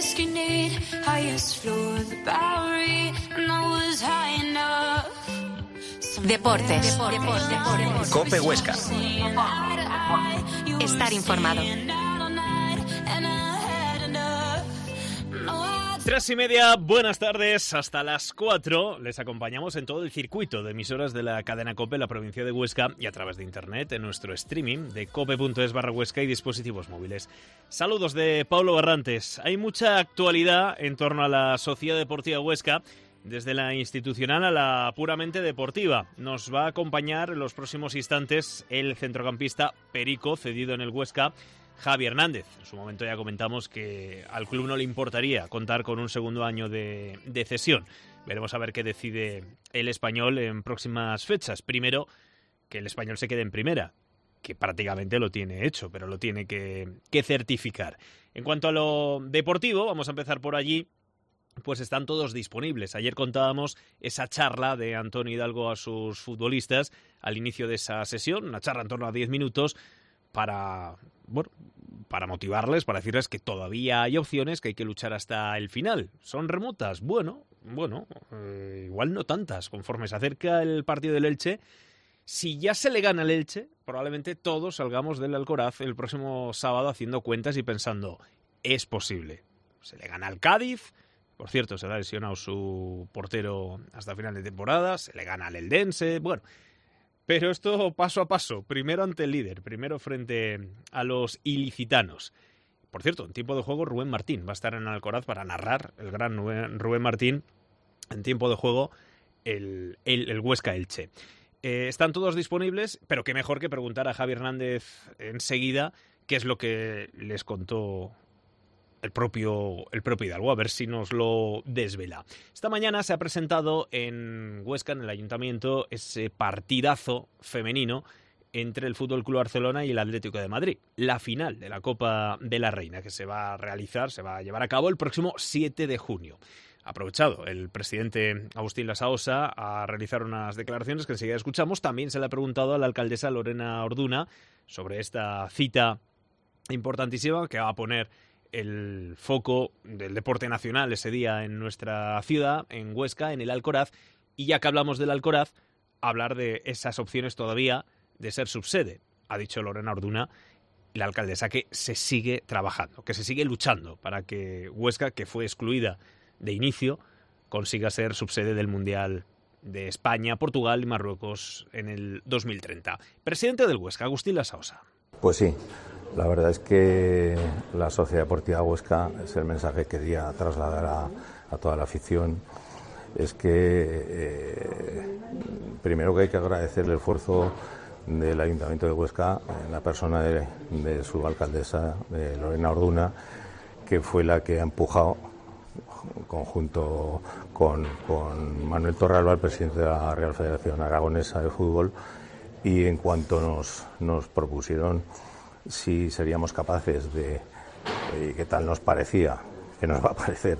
rescue need, highest floor, the Bowery, and I was high enough. Deportes. COPE Huesca. Estar informado. 3:30, buenas tardes, hasta las 4 les acompañamos en todo el circuito de emisoras de la cadena COPE, la provincia de Huesca, y a través de internet en nuestro streaming de cope.es/Huesca y dispositivos móviles. Saludos de Pablo Barrantes. Hay mucha actualidad en torno a la Sociedad Deportiva Huesca, desde la institucional a la puramente deportiva. Nos va a acompañar en los próximos instantes el centrocampista Perico, cedido en el Huesca, Javi Hernández. En su momento ya comentamos que al club no le importaría contar con un segundo año de cesión. Veremos a ver qué decide el Español en próximas fechas. Primero, que el Español se quede en primera, que prácticamente lo tiene hecho, pero lo tiene que certificar. En cuanto a lo deportivo, vamos a empezar por allí. Pues están todos disponibles. Ayer contábamos esa charla de Antonio Hidalgo a sus futbolistas al inicio de esa sesión, una charla en torno a 10 minutos para motivarles, para decirles que todavía hay opciones, que hay que luchar hasta el final. ¿Son remotas? Bueno, igual no tantas. Conforme se acerca el partido del Elche, si ya se le gana al Elche, probablemente todos salgamos del Alcoraz el próximo sábado haciendo cuentas y pensando, es posible. Se le gana al Cádiz. Por cierto, se le ha lesionado su portero hasta final de temporada, se le gana al Eldense, bueno. Pero esto paso a paso, primero ante el líder, primero frente a los ilicitanos. Por cierto, en tiempo de juego Rubén Martín va a estar en Alcoraz para narrar, el gran Rubén Martín, en tiempo de juego el Huesca-Elche. Están todos disponibles, pero qué mejor que preguntar a Javi Hernández enseguida qué es lo que les contó el propio Hidalgo, a ver si nos lo desvela. Esta mañana se ha presentado en Huesca, en el Ayuntamiento, ese partidazo femenino entre el Fútbol Club Barcelona y el Atlético de Madrid. La final de la Copa de la Reina, que se va a llevar a cabo el próximo 7 de junio. Ha aprovechado el presidente Agustín Lasaosa a realizar unas declaraciones que enseguida escuchamos. También se le ha preguntado a la alcaldesa Lorena Orduna sobre esta cita importantísima que va a poner el foco del deporte nacional ese día en nuestra ciudad, en Huesca, en el Alcoraz. Y ya que hablamos del Alcoraz, hablar de esas opciones todavía de ser subsede. Ha dicho Lorena Orduna, la alcaldesa, que se sigue trabajando, que se sigue luchando para que Huesca, que fue excluida de inicio, consiga ser subsede del Mundial de España, Portugal y Marruecos en el 2030. Presidente del Huesca, Agustín Lasaosa. Pues sí. La verdad es que la Sociedad Deportiva Huesca, es el mensaje que quería trasladar a toda la afición, es que primero que hay que agradecer el esfuerzo del Ayuntamiento de Huesca en la persona de su alcaldesa, de Lorena Orduna, que fue la que ha empujado, conjunto con Manuel Torralba, el presidente de la Real Federación Aragonesa de Fútbol, y en cuanto nos propusieron si seríamos capaces de, qué tal nos parecía, que nos va a parecer,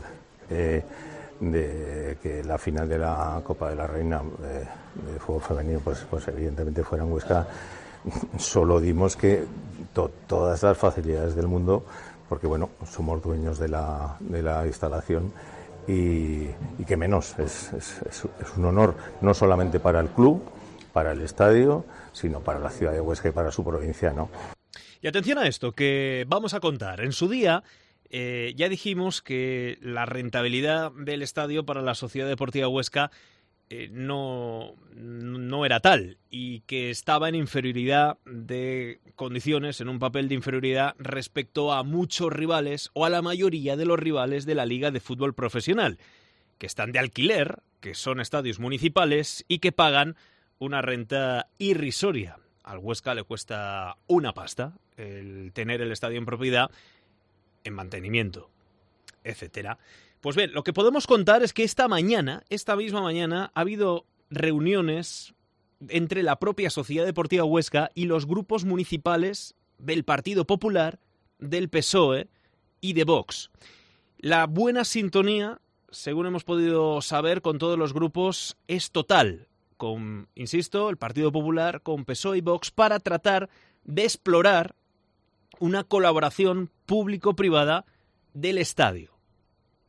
de que la final de la Copa de la Reina de fútbol femenino pues evidentemente fuera en Huesca, solo dimos que todas las facilidades del mundo, porque bueno, somos dueños de la instalación y que menos, es un honor no solamente para el club, para el estadio, sino para la ciudad de Huesca y para su provincia, ¿no? Y atención a esto que vamos a contar. En su día ya dijimos que la rentabilidad del estadio para la Sociedad Deportiva Huesca no era tal y que estaba en inferioridad de condiciones, en un papel de inferioridad respecto a muchos rivales o a la mayoría de los rivales de la Liga de Fútbol Profesional, que están de alquiler, que son estadios municipales y que pagan una renta irrisoria. Al Huesca le cuesta una pasta el tener el estadio en propiedad, en mantenimiento, etcétera. Pues bien, lo que podemos contar es que esta misma mañana, ha habido reuniones entre la propia Sociedad Deportiva Huesca y los grupos municipales del Partido Popular, del PSOE y de Vox. La buena sintonía, según hemos podido saber, con todos los grupos es total, con, insisto, el Partido Popular, con PSOE y Vox, para tratar de explorar una colaboración público-privada del estadio.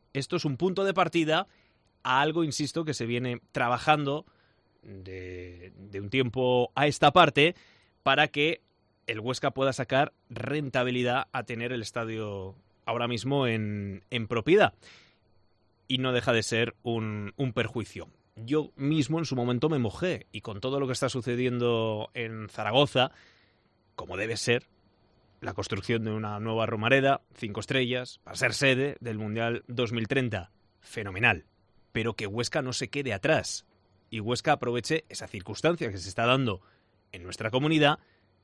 esto es un punto de partida a algo, insisto, que se viene trabajando de un tiempo a esta parte para que el Huesca pueda sacar rentabilidad a tener el estadio ahora mismo en propiedad. Y no deja de ser un perjuicio. Yo mismo en su momento me mojé, y con todo lo que está sucediendo en Zaragoza, como debe ser, la construcción de una nueva Romareda, 5 estrellas, para ser sede del Mundial 2030. Fenomenal. Pero que Huesca no se quede atrás. Y Huesca aproveche esa circunstancia que se está dando en nuestra comunidad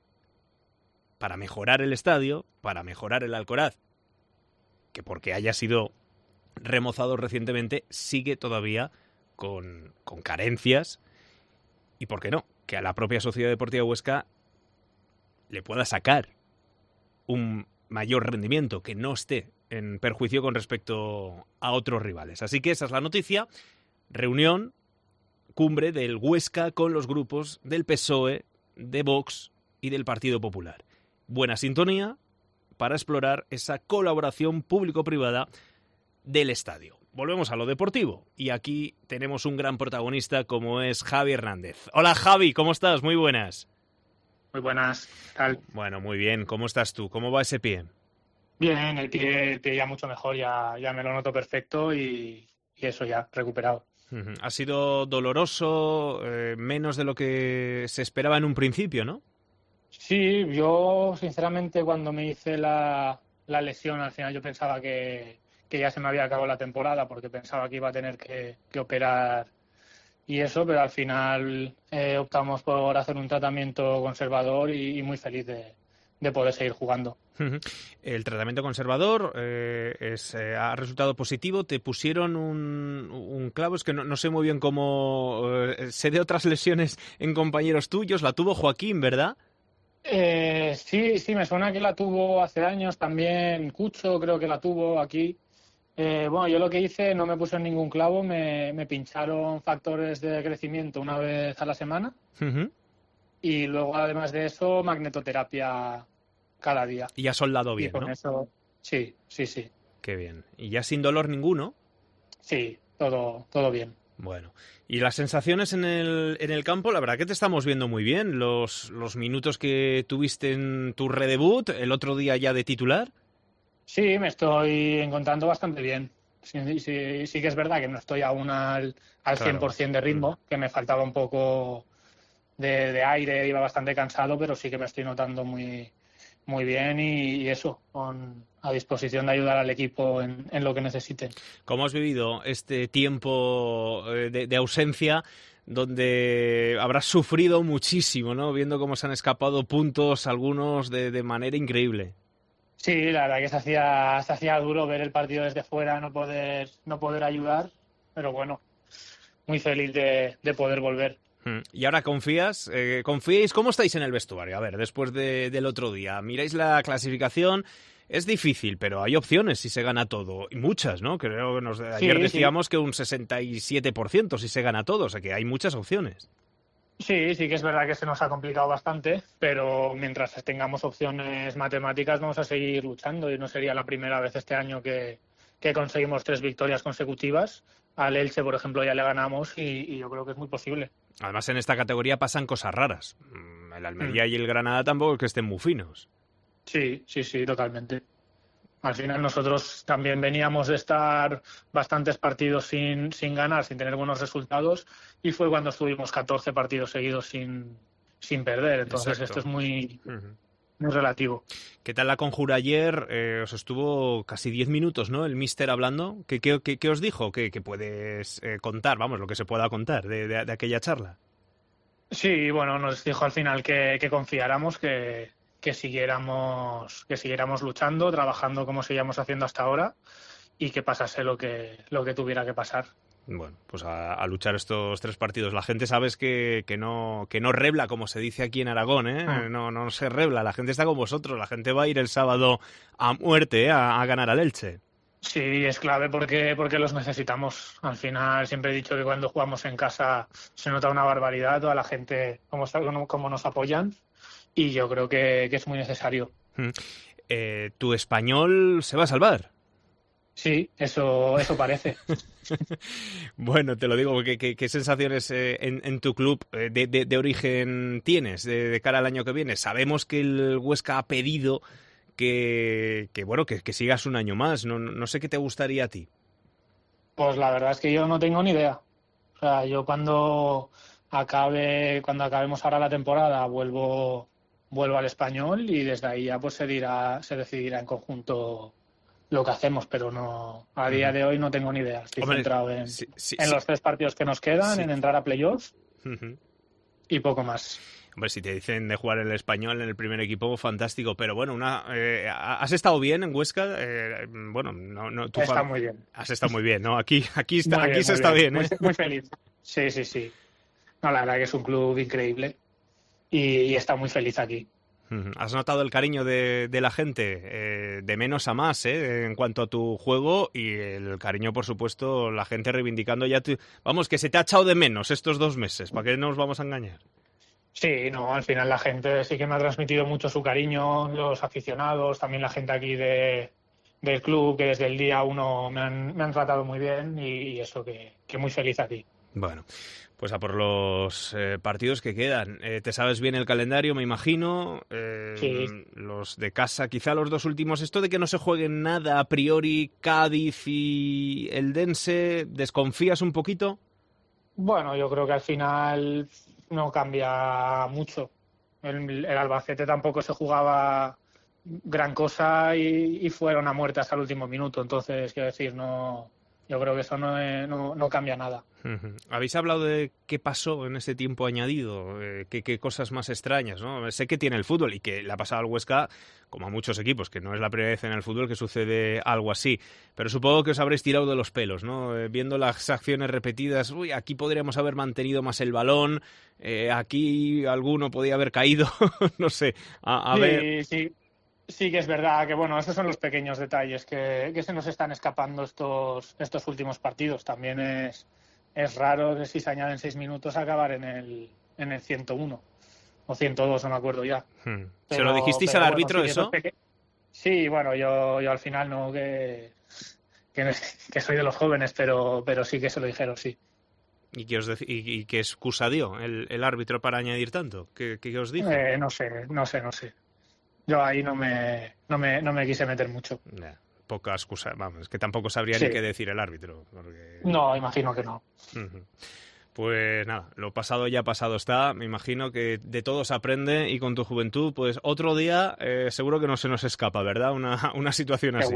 para mejorar el estadio, para mejorar el Alcoraz, que porque haya sido remozado recientemente, sigue todavía con carencias, y por qué no, que a la propia Sociedad Deportiva Huesca le pueda sacar un mayor rendimiento, que no esté en perjuicio con respecto a otros rivales. Así que esa es la noticia. Reunión, cumbre del Huesca con los grupos del PSOE, de Vox y del Partido Popular. Buena sintonía para explorar esa colaboración público-privada del estadio. Volvemos a lo deportivo, y aquí tenemos un gran protagonista como es Javi Hernández. Hola Javi, ¿cómo estás? Muy buenas. Muy buenas, ¿qué tal? Bueno, muy bien. ¿Cómo estás tú? ¿Cómo va ese pie? Bien, el pie ya mucho mejor, ya me lo noto perfecto y eso ya, recuperado. Ha sido doloroso, menos de lo que se esperaba en un principio, ¿no? Sí, yo sinceramente cuando me hice la lesión al final yo pensaba que ya se me había acabado la temporada, porque pensaba que iba a tener que operar y eso, pero al final optamos por hacer un tratamiento conservador y muy feliz de poder seguir jugando. El tratamiento conservador ha resultado positivo. Te pusieron un clavo, es que no sé muy bien cómo... sé de otras lesiones en compañeros tuyos, la tuvo Joaquín, ¿verdad? Sí, me suena que la tuvo hace años también. Cucho creo que la tuvo aquí. Bueno, yo lo que hice, no me puse ningún clavo, me pincharon factores de crecimiento una vez a la semana. Y luego, además de eso, magnetoterapia cada día. Y has soldado bien, y con ¿no? Eso, sí. Qué bien. ¿Y ya sin dolor ninguno? Sí, todo bien. Bueno, y las sensaciones en el campo, la verdad que te estamos viendo muy bien. Los minutos que tuviste en tu redebut, el otro día ya de titular. Sí, me estoy encontrando bastante bien. Sí que es verdad que no estoy aún al 100% de ritmo, que me faltaba un poco de aire, iba bastante cansado, pero sí que me estoy notando muy bien y eso, a disposición de ayudar al equipo en lo que necesite. ¿Cómo has vivido este tiempo de ausencia, donde habrás sufrido muchísimo, ¿no? Viendo cómo se han escapado puntos, algunos de manera increíble. Sí, la verdad que se hacía duro ver el partido desde fuera, no poder ayudar, pero bueno, muy feliz de poder volver. ¿Y ahora confías? ¿Confíais? ¿Cómo estáis en el vestuario? A ver, después del otro día, miráis la clasificación, es difícil, pero hay opciones si se gana todo, y muchas, ¿no? Creo que ayer decíamos que un 67% si se gana todo, o sea que hay muchas opciones. Sí que es verdad que se nos ha complicado bastante, pero mientras tengamos opciones matemáticas vamos a seguir luchando, y no sería la primera vez este año que conseguimos 3 victorias consecutivas. Al Elche, por ejemplo, ya le ganamos y yo creo que es muy posible. Además, en esta categoría pasan cosas raras. El Almería y el Granada tampoco es que estén muy finos. Sí, totalmente. Al final nosotros también veníamos de estar bastantes partidos sin ganar, sin tener buenos resultados, y fue cuando estuvimos 14 partidos seguidos sin perder. Entonces Exacto. Esto es muy relativo. ¿Qué tal la conjura ayer? Os estuvo casi 10 minutos, ¿no? El míster hablando. ¿Qué os dijo? ¿Qué puedes contar? Vamos, lo que se pueda contar de aquella charla. Sí, bueno, nos dijo al final que confiáramos, que siguiéramos luchando, trabajando como seguíamos haciendo hasta ahora, y que pasase lo que tuviera que pasar. Bueno, pues a luchar estos 3 partidos. La gente sabes que no rebla, como se dice aquí en Aragón, ¿eh? No se rebla, la gente está con vosotros, la gente va a ir el sábado a muerte, a ganar al Elche. Sí, es clave porque los necesitamos. Al final siempre he dicho que cuando jugamos en casa se nota una barbaridad, toda la gente cómo nos apoyan, y yo creo que es muy necesario. ¿Tu Español se va a salvar? Sí, eso parece. Bueno, te lo digo, ¿qué sensaciones en tu club de origen tienes de cara al año que viene? Sabemos que el Huesca ha pedido que sigas un año más. No sé qué te gustaría a ti. Pues la verdad es que yo no tengo ni idea. O sea, yo cuando acabemos ahora la temporada vuelvo al Español y desde ahí ya pues se decidirá en conjunto lo que hacemos, pero no, a día de hoy no tengo ni idea. Estoy centrado en los 3 partidos que nos quedan, en entrar a playoffs y poco más. Hombre, si te dicen de jugar el Español en el primer equipo, fantástico. Pero bueno, ¿has estado bien en Huesca? Tú está muy bien. Has estado muy bien, ¿no? Aquí se está bien, ¿eh? Muy feliz. Sí. No, la verdad que es un club increíble y está muy feliz aquí. ¿Has notado el cariño de la gente de menos a más en cuanto a tu juego y el cariño, por supuesto, la gente reivindicando ya vamos, que se te ha echado de menos estos 2 meses? ¿Para qué nos vamos a engañar? Sí, no, al final la gente sí que me ha transmitido mucho su cariño, los aficionados, también la gente aquí del club, que desde el día 1 me han tratado muy bien y eso, que muy feliz aquí. Bueno, pues a por los partidos que quedan. ¿Te sabes bien el calendario, me imagino? Sí. Los de casa, quizá los 2 últimos. Esto de que no se jueguen nada a priori, Cádiz y Eldense, ¿desconfías un poquito? Bueno, yo creo que al final no cambia mucho. El Albacete tampoco se jugaba gran cosa y fueron a muerte hasta el último minuto. Entonces, quiero decir, no, yo creo que eso no cambia nada. ¿Habéis hablado de qué pasó en ese tiempo añadido? ¿Qué cosas más extrañas, ¿no? Sé que tiene el fútbol y que le ha pasado al Huesca, como a muchos equipos, que no es la primera vez en el fútbol que sucede algo así. Pero supongo que os habréis tirado de los pelos, ¿no? Viendo las acciones repetidas, aquí podríamos haber mantenido más el balón, aquí alguno podía haber caído, no sé. A ver. Sí que es verdad que, bueno, esos son los pequeños detalles que se nos están escapando estos últimos partidos. También es raro que si se añaden 6 minutos acabar en el 101 o 102, no me acuerdo ya. ¿Se lo dijisteis al árbitro eso? Sí, bueno, yo al final no, que soy de los jóvenes, pero sí que se lo dijeron, sí. ¿Y qué excusa dio el árbitro para añadir tanto? ¿Qué os dijo? No sé. Yo ahí no me quise meter mucho. Poca excusa, vamos, es que tampoco sabría ni qué decir el árbitro. Porque... No, imagino que no. Pues nada, lo pasado ya pasado está. Me imagino que de todo se aprende y con tu juventud, pues otro día seguro que no se nos escapa, ¿verdad? Una situación así.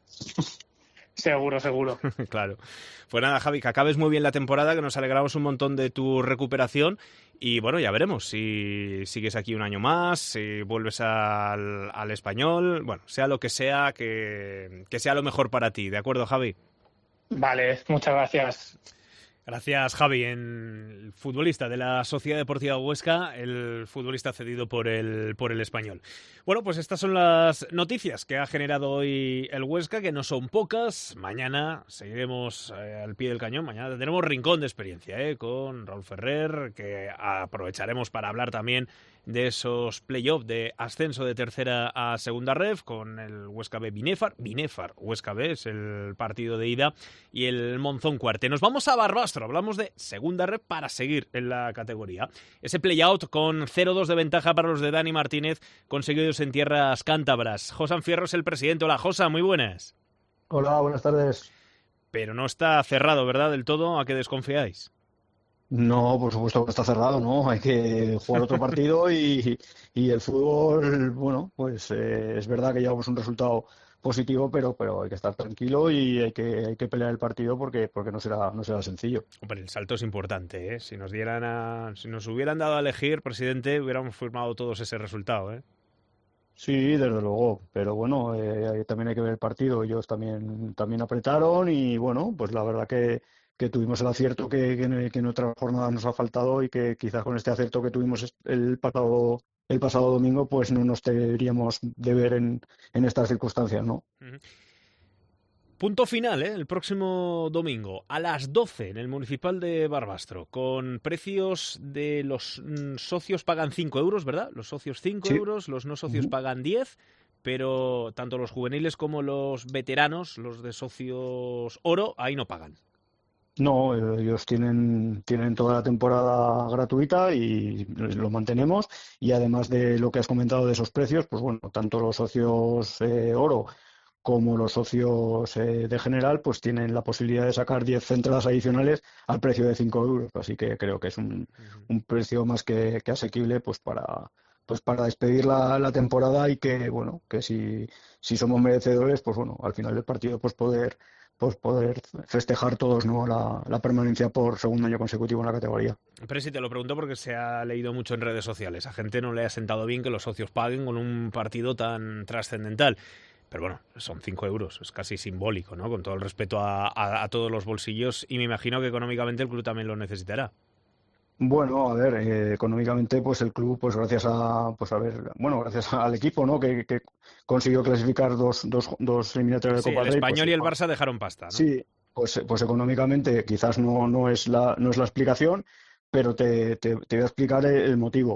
Seguro. Claro. Pues nada, Javi, que acabes muy bien la temporada, que nos alegramos un montón de tu recuperación y bueno, ya veremos si sigues aquí un año más, si vuelves al Español, bueno, sea lo que sea, que sea lo mejor para ti, ¿de acuerdo, Javi? Vale, muchas gracias. Gracias, Javi, el futbolista de la Sociedad Deportiva Huesca, el futbolista cedido por el Español. Bueno, pues estas son las noticias que ha generado hoy el Huesca, que no son pocas. Mañana seguiremos al pie del cañón. Mañana tendremos rincón de experiencia con Raúl Ferrer, que aprovecharemos para hablar también de esos play-off de ascenso de tercera a segunda ref con el Huesca B Binefar Huesca B es el partido de ida y el Monzón Cuarte. Nos vamos a Barbastro, hablamos de segunda ref para seguir en la categoría. Ese play-out con 0-2 de ventaja para los de Dani Martínez conseguidos en tierras cántabras. Josan Fierro es el presidente. Hola, Josa, muy buenas. Hola, buenas tardes. Pero no está cerrado, ¿verdad? Del todo, ¿a qué desconfiáis? No, por supuesto que está cerrado, ¿no? Hay que jugar otro partido y el fútbol, bueno, pues es verdad que llevamos un resultado positivo, pero hay que estar tranquilo y hay que pelear el partido porque no será sencillo. Hombre, el salto es importante, ¿eh? Si nos hubieran dado a elegir, presidente, hubiéramos firmado todos ese resultado, ¿eh? Sí, desde luego, pero bueno, también hay que ver el partido. Ellos también apretaron y bueno, pues la verdad que tuvimos el acierto que en otra jornada nos ha faltado y que quizás con este acierto que tuvimos el pasado domingo pues no nos deberíamos de ver en estas circunstancias, ¿no? Punto final, el próximo domingo a las 12 en el Municipal de Barbastro, con precios de los socios pagan 5 euros, ¿verdad? Los socios 5 euros, los no socios pagan 10. pero tanto los juveniles como los veteranos, los de socios oro, ahí no pagan. No, ellos tienen toda la temporada gratuita y lo mantenemos. Y además de lo que has comentado de esos precios, pues bueno, tanto los socios oro como los socios de general, pues tienen la posibilidad de sacar 10 entradas adicionales al precio de 5 euros. Así que creo que es un precio más que asequible pues para despedir la temporada y que, bueno, que si somos merecedores, pues bueno, al final del partido poder festejar todos, ¿no?, la permanencia por segundo año consecutivo en la categoría. Pero sí te lo pregunto porque se ha leído mucho en redes sociales. A gente no le ha sentado bien que los socios paguen con un partido tan trascendental. Pero bueno, son 5 euros, es casi simbólico, ¿no? Con todo el respeto a todos los bolsillos, y me imagino que económicamente el club también lo necesitará. Bueno, a ver, económicamente, pues el club, pues gracias gracias al equipo, ¿no?, que consiguió clasificar dos eliminatorias de Copa del Rey. El Español y el Barça dejaron pasta, ¿no? Sí, pues económicamente quizás no es la explicación, pero te voy a explicar el motivo.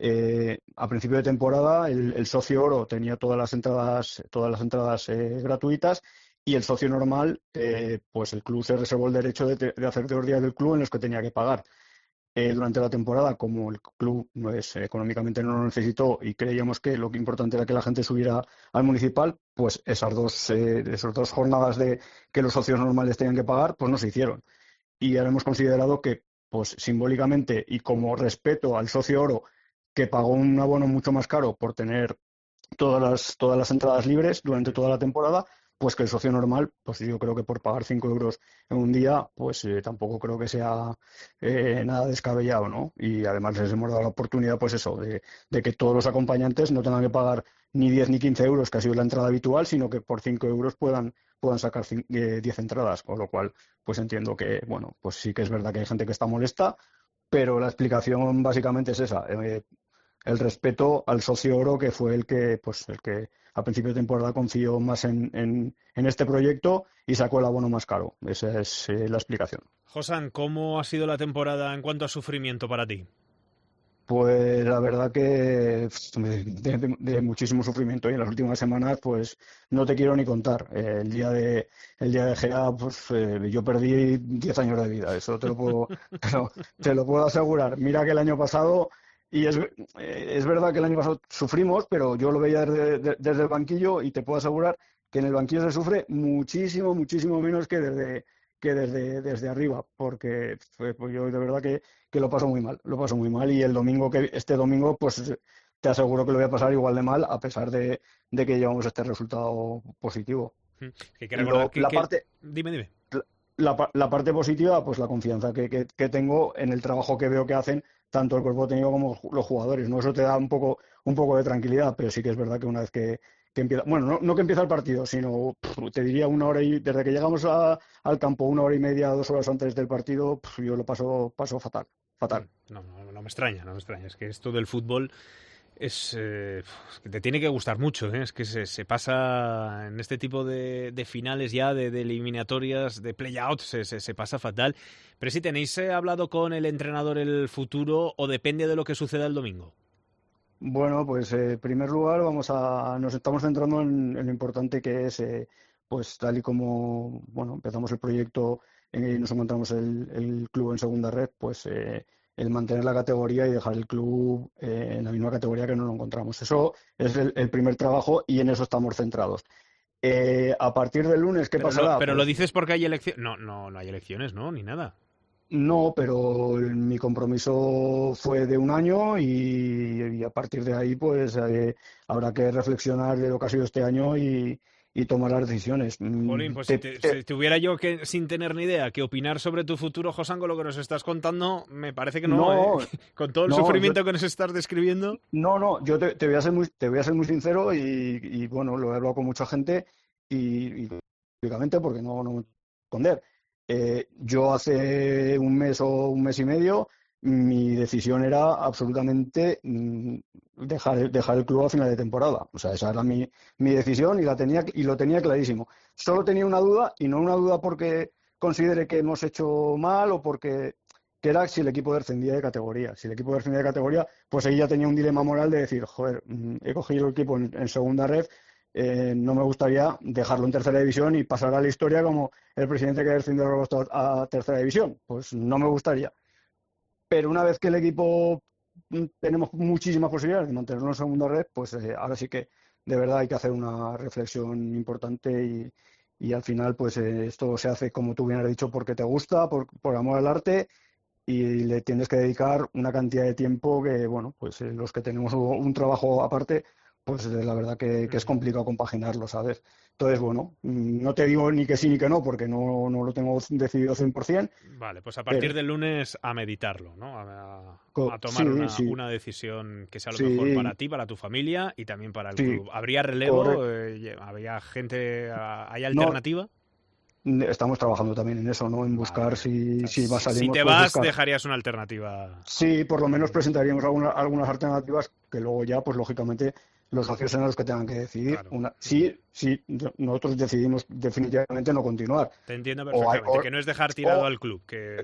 A principio de temporada el socio oro tenía todas las entradas gratuitas, y el socio normal, pues el club se reservó el derecho de hacer 2 días del club en los que tenía que pagar. Durante la temporada, como el club pues, económicamente no lo necesitó y creíamos que lo que importante era que la gente subiera al municipal, pues esas dos jornadas de que los socios normales tenían que pagar, pues no se hicieron. Y ahora hemos considerado que, pues simbólicamente y como respeto al socio oro, que pagó un abono mucho más caro por tener todas las entradas libres durante toda la temporada, pues que el socio normal, pues yo creo que por pagar 5 euros en un día, pues tampoco creo que sea nada descabellado, ¿no? Y además les hemos dado la oportunidad, pues eso, de que todos los acompañantes no tengan que pagar ni 10 ni 15 euros, que ha sido la entrada habitual, sino que por 5 euros puedan sacar 10 entradas, con lo cual, pues entiendo que, bueno, pues sí que es verdad que hay gente que está molesta, pero la explicación básicamente es esa. El respeto al socio oro, que fue el que a principio de temporada confió más en este proyecto y sacó el abono más caro. Esa es la explicación. Josan, ¿cómo ha sido la temporada en cuanto a sufrimiento para ti? Pues la verdad que de muchísimo sufrimiento, y en las últimas semanas pues no te quiero ni contar. El día de Gea, pues yo perdí 10 años de vida, eso te lo puedo asegurar. Mira que el año pasado, y es verdad que el año pasado sufrimos, pero yo lo veía desde el banquillo, y te puedo asegurar que en el banquillo se sufre muchísimo, muchísimo menos que desde arriba, porque pues yo de verdad que lo paso muy mal, y este domingo pues te aseguro que lo voy a pasar igual de mal, a pesar de que llevamos este resultado positivo. Dime. La parte positiva, pues la confianza que tengo en el trabajo que veo que hacen tanto el cuerpo técnico como los jugadores, ¿no? Eso te da un poco de tranquilidad, pero sí que es verdad que una vez que empieza, bueno, no que empieza el partido, sino te diría desde que llegamos al campo 1 hora y media, 2 horas antes del partido, yo lo paso fatal. No me extraña, es que esto del fútbol es que te tiene que gustar mucho, ¿eh? Es que se pasa en este tipo de finales ya, de eliminatorias, de play-out, se pasa fatal. Pero si tenéis hablado con el entrenador el futuro, o depende de lo que suceda el domingo. Bueno, pues en primer lugar nos estamos centrando en lo importante que es, pues tal y como empezamos el proyecto y nos encontramos el club en segunda red, pues el mantener la categoría y dejar el club en la misma categoría que nos lo encontramos. Eso es el primer trabajo, y en eso estamos centrados. A partir del lunes, ¿qué pasará? Pero lo dices porque hay elecciones. No hay elecciones, ¿no? Ni nada. No, pero mi compromiso fue de 1 año, y a partir de ahí pues habrá que reflexionar de lo que ha sido este año y tomar las decisiones. Jolín, pues si tuviera yo sin tener ni idea que opinar sobre tu futuro, Josan, con lo que nos estás contando, me parece que no, ¿eh? Con todo el sufrimiento que nos estás describiendo. No, yo te voy a ser muy sincero, y bueno, lo he hablado con mucha gente, y lógicamente, porque no me voy a esconder. Yo hace un mes o un mes y medio, mi decisión era absolutamente dejar el club a final de temporada. O sea, esa era mi decisión, y lo tenía clarísimo. Solo tenía una duda, y no una duda porque considere que hemos hecho mal, o porque que era si el equipo descendía de categoría. Si el equipo descendía de categoría, pues ahí ya tenía un dilema moral de decir, joder, he cogido el equipo en segunda red, no me gustaría dejarlo en tercera división y pasar a la historia como el presidente que descendió a tercera división. Pues no me gustaría. Pero una vez que el equipo tenemos muchísimas posibilidades de mantenerlo en segunda red, pues ahora sí que de verdad hay que hacer una reflexión importante y al final pues esto se hace, como tú bien has dicho, porque te gusta, por amor al arte, y le tienes que dedicar una cantidad de tiempo que, bueno, pues los que tenemos un trabajo aparte, pues la verdad que es complicado compaginarlo, ¿sabes? Entonces, bueno, no te digo ni que sí ni que no, porque no lo tengo decidido 100%. Vale, pues a partir del lunes a meditarlo, ¿no? A tomar una decisión que sea lo mejor para ti, para tu familia y también para el club. ¿Habría relevo? ¿Habría gente? ¿Hay alternativa? No, estamos trabajando también en eso, ¿no? En buscar si va a salir. Si te vas, dejarías una alternativa. Sí, por lo menos presentaríamos algunas alternativas que luego ya, pues lógicamente, los socios serán los que tengan que decidir. Claro. Sí, nosotros decidimos definitivamente no continuar. Te entiendo perfectamente, que no es dejar tirado al club, que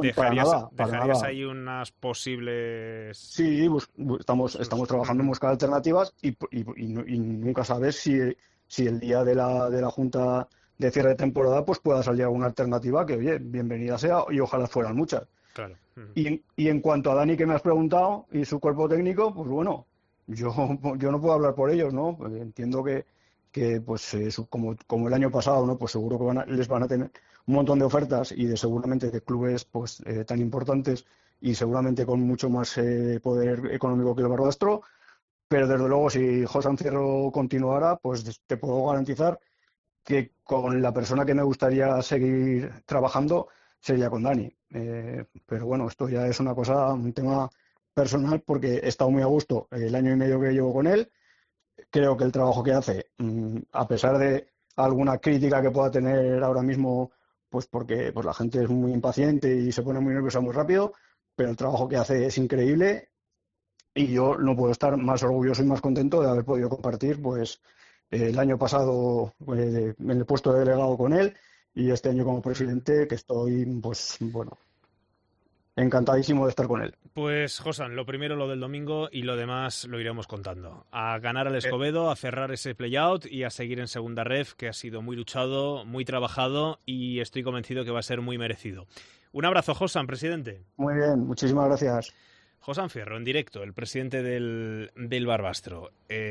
dejarías ahí unas posibles... Sí, estamos trabajando en buscar alternativas y nunca sabes si el día de la junta de cierre de temporada pues pueda salir alguna alternativa que, oye, bienvenida sea y ojalá fueran muchas. Claro. Y en cuanto a Dani, que me has preguntado, y su cuerpo técnico, pues bueno, yo no puedo hablar por ellos, ¿no? Entiendo que pues como el año pasado, ¿no? Pues seguro que les van a tener un montón de ofertas y seguramente de clubes pues tan importantes y seguramente con mucho más poder económico que el Barbastro, pero desde luego si José Encierro continuara, pues te puedo garantizar que con la persona que me gustaría seguir trabajando sería con Dani. Pero bueno, esto ya es un tema personal, porque he estado muy a gusto el año y medio que llevo con él. Creo que el trabajo que hace, a pesar de alguna crítica que pueda tener ahora mismo, pues porque pues la gente es muy impaciente y se pone muy nerviosa muy rápido, pero el trabajo que hace es increíble y yo no puedo estar más orgulloso y más contento de haber podido compartir pues el año pasado en el puesto de delegado con él y este año como presidente, que estoy pues bueno, encantadísimo de estar con él. Pues, Josan, lo primero lo del domingo y lo demás lo iremos contando. A ganar al Escobedo, a cerrar ese play-out y a seguir en segunda ref, que ha sido muy luchado, muy trabajado y estoy convencido que va a ser muy merecido. Un abrazo, Josan, presidente. Muy bien, muchísimas gracias. Josan Fierro, en directo, el presidente del Barbastro.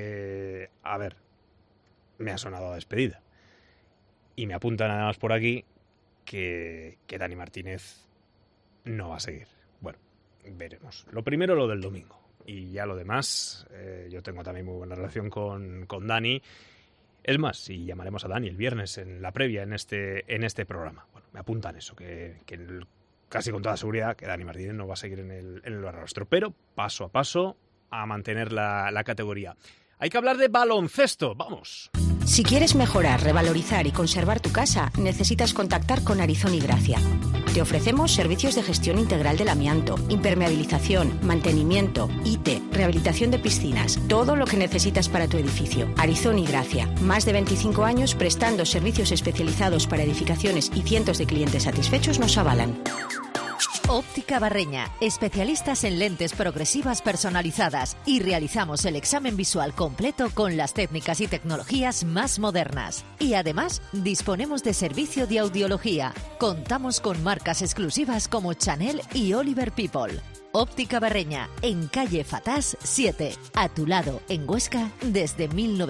A ver, me ha sonado a despedida. Y me apunta nada más por aquí que Dani Martínez no va a seguir. Bueno, veremos. Lo primero lo del domingo. Y ya lo demás, yo tengo también muy buena relación con Dani. Es más, y llamaremos a Dani el viernes en la previa en este programa. Bueno, me apuntan eso, que casi con toda seguridad que Dani Martínez no va a seguir en el Barbastro. Pero paso a paso a mantener la categoría. Hay que hablar de baloncesto. ¡Vamos! Si quieres mejorar, revalorizar y conservar tu casa, necesitas contactar con Arizón y Gracia. Te ofrecemos servicios de gestión integral del amianto, impermeabilización, mantenimiento, IT, rehabilitación de piscinas, todo lo que necesitas para tu edificio. Arizón y Gracia, más de 25 años prestando servicios especializados para edificaciones y cientos de clientes satisfechos nos avalan. Óptica Barreña, especialistas en lentes progresivas personalizadas y realizamos el examen visual completo con las técnicas y tecnologías más modernas. Y además, disponemos de servicio de audiología. Contamos con marcas exclusivas como Chanel y Oliver People. Óptica Barreña, en calle Fatás 7, a tu lado, en Huesca, desde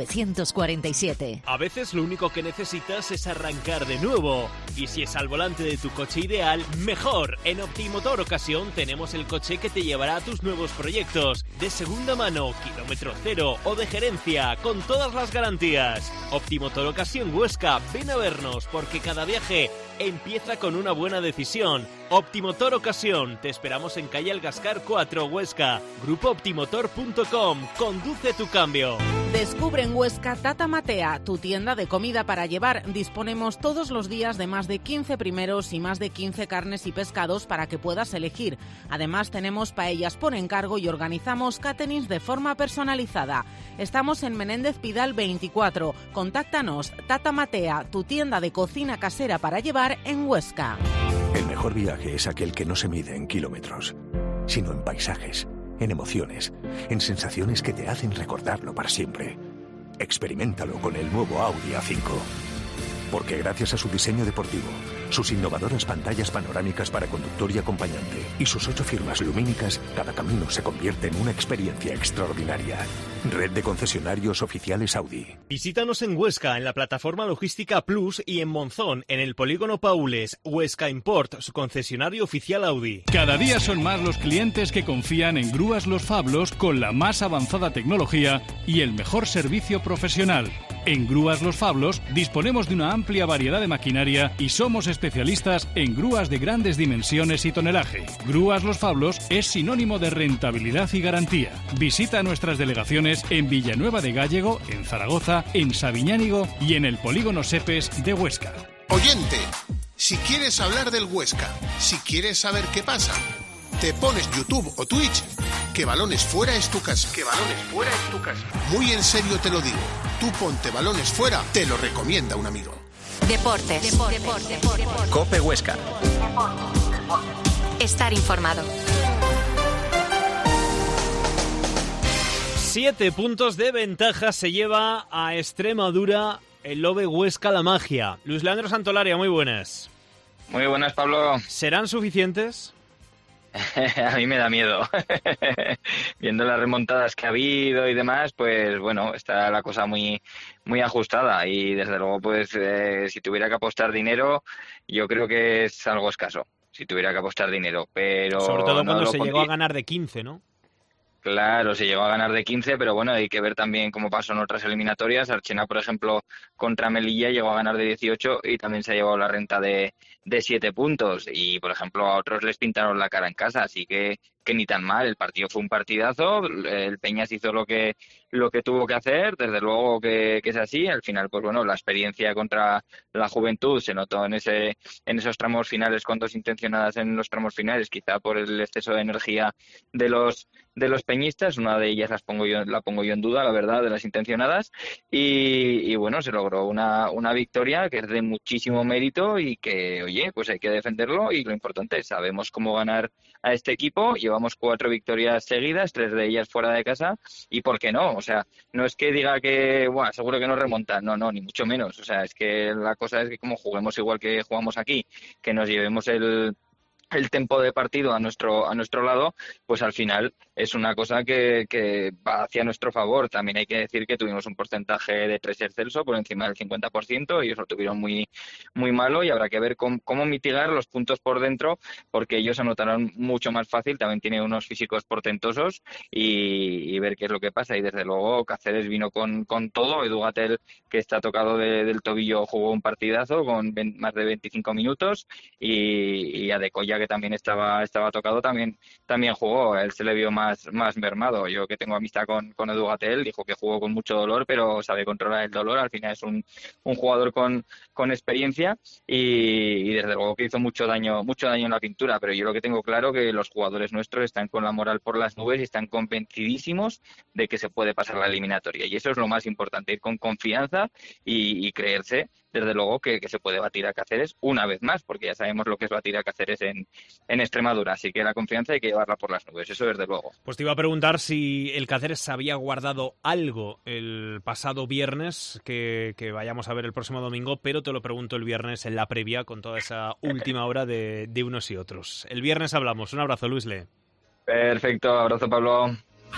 1947. A veces lo único que necesitas es arrancar de nuevo. Y si es al volante de tu coche ideal, mejor. En Optimotor Ocasión tenemos el coche que te llevará a tus nuevos proyectos. De segunda mano, kilómetro cero o de gerencia, con todas las garantías. Optimotor Ocasión Huesca, ven a vernos, porque cada viaje empieza con una buena decisión. Optimotor Ocasión, te esperamos en calle Algascar 4, Huesca. GrupoOptimotor.com, conduce tu cambio. Descubre en Huesca Tata Matea, tu tienda de comida para llevar. Disponemos todos los días de más de 15 primeros y más de 15 carnes y pescados para que puedas elegir. Además tenemos paellas por encargo y organizamos caterings de forma personalizada. Estamos en Menéndez Pidal 24. Contáctanos. Tata Matea, tu tienda de cocina casera para llevar en Huesca. El mejor viaje es aquel que no se mide en kilómetros, sino en paisajes, en emociones, en sensaciones que te hacen recordarlo para siempre. Experiméntalo con el nuevo Audi A5. Porque gracias a su diseño deportivo, sus innovadoras pantallas panorámicas para conductor y acompañante y sus 8 firmas lumínicas, cada camino se convierte en una experiencia extraordinaria. Red de concesionarios oficiales Audi. Visítanos en Huesca, en la plataforma logística Plus, y en Monzón, en el polígono Paules. Huesca Import, su concesionario oficial Audi. Cada día son más los clientes que confían en Grúas Los Fablos con la más avanzada tecnología y el mejor servicio profesional. En Grúas Los Fablos disponemos de una amplia variedad de maquinaria y somos especialistas en grúas de grandes dimensiones y tonelaje. Grúas Los Fablos es sinónimo de rentabilidad y garantía. Visita nuestras delegaciones en Villanueva de Gállego, en Zaragoza, en Sabiñánigo y en el polígono Sepes de Huesca. Oyente, si quieres hablar del Huesca, si quieres saber qué pasa, te pones YouTube o Twitch, que Balones Fuera es tu casa. Que Balones Fuera es tu casa. Muy en serio te lo digo. Tú ponte Balones Fuera, te lo recomienda un amigo. Deportes. COPE Huesca. Estar informado. 7 puntos de ventaja se lleva a Extremadura el Lobe Huesca La Magia. Luis Leandro Santolaria, muy buenas. Muy buenas, Pablo. ¿Serán suficientes? A mí me da miedo. Viendo las remontadas que ha habido y demás, pues bueno, está la cosa muy ajustada y desde luego pues si tuviera que apostar dinero, yo creo que es algo escaso, si tuviera que apostar dinero, pero... Sobre todo cuando se llegó a ganar de 15, ¿no? Claro, se llegó a ganar de 15, pero bueno, hay que ver también cómo pasó en otras eliminatorias. Archena, por ejemplo, contra Melilla llegó a ganar de 18 y también se ha llevado la renta de 7 puntos. Y, por ejemplo, a otros les pintaron la cara en casa, así que ni tan mal. El partido fue un partidazo, el Peñas hizo lo que tuvo que hacer, desde luego que es así. Al final, pues bueno, la experiencia contra la Juventud se notó en esos tramos finales, con 2 intencionadas en los tramos finales, quizá por el exceso de energía de los peñistas. Una de ellas la pongo yo en duda, la verdad, de las intencionadas, y bueno, se logró una victoria que es de muchísimo mérito y que, oye, pues hay que defenderlo, y lo importante es, sabemos cómo ganar a este equipo. Llevamos 4 victorias seguidas, 3 de ellas fuera de casa, y ¿por qué no? O sea, no es que diga que, bueno, seguro que nos remontan, no, ni mucho menos. O sea, es que la cosa es que como juguemos igual que jugamos aquí, que nos llevemos el tempo de partido a nuestro lado, pues al final es una cosa que va hacia nuestro favor. También hay que decir que tuvimos un porcentaje de 3 excelso por encima del 50%, ellos lo tuvieron muy malo, y habrá que ver cómo mitigar los puntos por dentro, porque ellos anotarán mucho más fácil. También tiene unos físicos portentosos, y ver qué es lo que pasa. Y desde luego Cáceres vino con todo. Edu Gatell, que está tocado del tobillo, jugó un partidazo con más de 25 minutos, y Adecoya, que también estaba tocado, también jugó. A él se le vio más mermado. Yo, que tengo amistad con Edu Gatell, dijo que jugó con mucho dolor, pero sabe controlar el dolor. Al final es un jugador con experiencia, y desde luego que hizo mucho daño en la pintura. Pero yo lo que tengo claro, que los jugadores nuestros están con la moral por las nubes y están convencidísimos de que se puede pasar la eliminatoria, y eso es lo más importante, ir con confianza y creerse, desde luego, que se puede batir a Cáceres una vez más, porque ya sabemos lo que es batir a Cáceres en Extremadura. Así que la confianza hay que llevarla por las nubes, eso desde luego. Pues te iba a preguntar si el Cáceres había guardado algo el pasado viernes que vayamos a ver el próximo domingo, pero te lo pregunto el viernes en la previa, con toda esa última hora de unos y otros. El viernes hablamos. Un abrazo, Luis Le. Perfecto, abrazo, Pablo.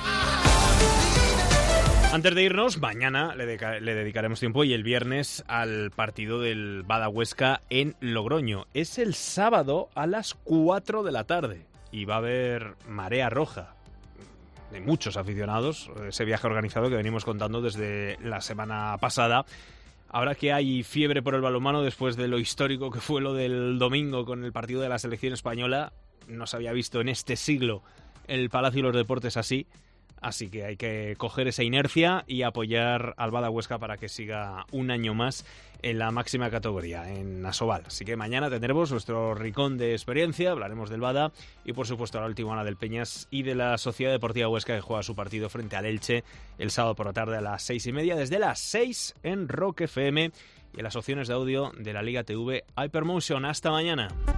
Antes de irnos, mañana le dedicaremos tiempo, y el viernes, al partido del Bada Huesca en Logroño. Es el sábado a las 4 de la tarde y va a haber marea roja de muchos aficionados, ese viaje organizado que venimos contando desde la semana pasada. Ahora que hay fiebre por el balonmano después de lo histórico que fue lo del domingo con el partido de la selección española, no se había visto en este siglo el Palacio de los Deportes así. Así que hay que coger esa inercia y apoyar al Bada Huesca para que siga un año más en la máxima categoría, en Asobal. Así que mañana tendremos nuestro rincón de experiencia, hablaremos del Bada y por supuesto la última hora del Peñas y de la Sociedad Deportiva Huesca, que juega su partido frente al Elche el sábado por la tarde a las 6:30, desde las 6 en Rock FM y en las opciones de audio de la Liga TV Hypermotion. Hasta mañana.